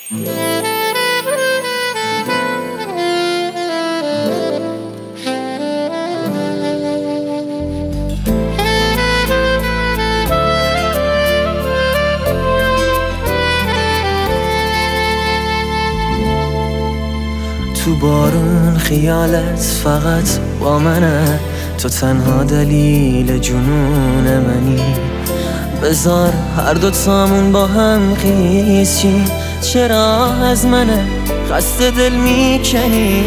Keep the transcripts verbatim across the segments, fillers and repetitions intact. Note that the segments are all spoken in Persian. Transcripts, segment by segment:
تو بارون خیالت فقط با منه، تو تنها دلیل جنون منی. بذار هر دوتامون با هم خیز چی، چرا از منه خسته دل میکنی؟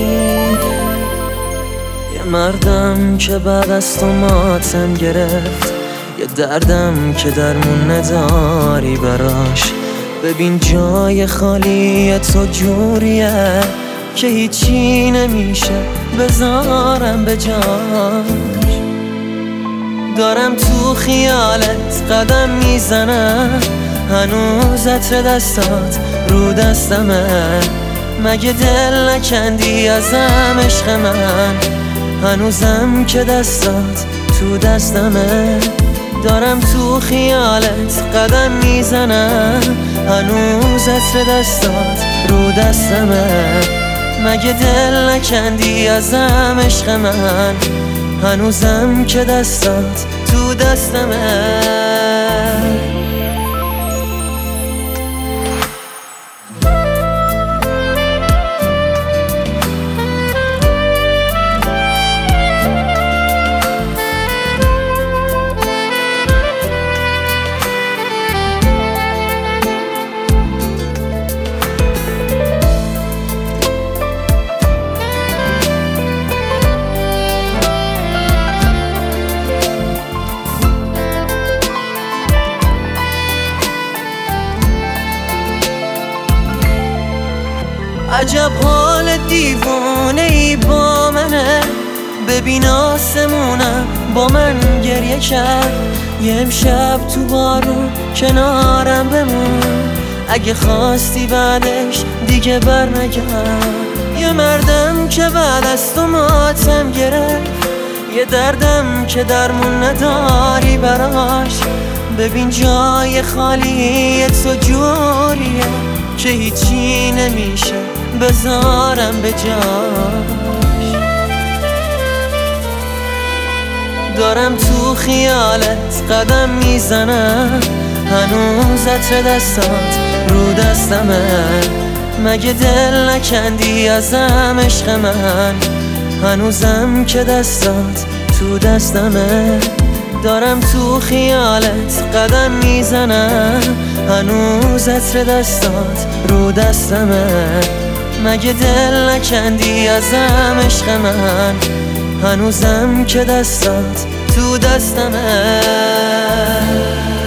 یه مردم که بعد از تو ماتم گرفت، یه دردم که درمون نداری براش. ببین جای خالی تو جوریه که هیچی نمیشه بذارم به جاش. دارم تو خیالت قدم میزنم، هنوز عطر دستات رو دستمه. مگه دل نکندی ازم عشق من؟ هنوزم که دستات تو دستمه. دارم تو خیالت قدم میزنم، هنوز عطر دستات رو دستمه. مگه دل نکندی ازم عشق من؟ هنوزم که دستات تو دستمه. عجب حال دیوانه ای با منه، ببین آسمونم با من گریه کرد. یه امشب تو بارون کنارم بمون، اگه خواستی بعدش دیگه بر نگرد. یه مردم که بعد از تو ماتم گرفت، یه دردم که درمون نداری براش. ببین جای خالی تو جوریه که هیچی نمیشه بذارم به جاش. دارم تو خیالت قدم میزنم، هنوز عطر دستات رو دستمه. مگه دل نکندی ازم عشق من؟ هنوزم که دستات تو دستمه. دارم تو خیالت قدم میزنم، هنوز عطر دستات رو دستمه. مگه دل نکندی ازم عشق من؟ هنوزم که دستات تو دستمه.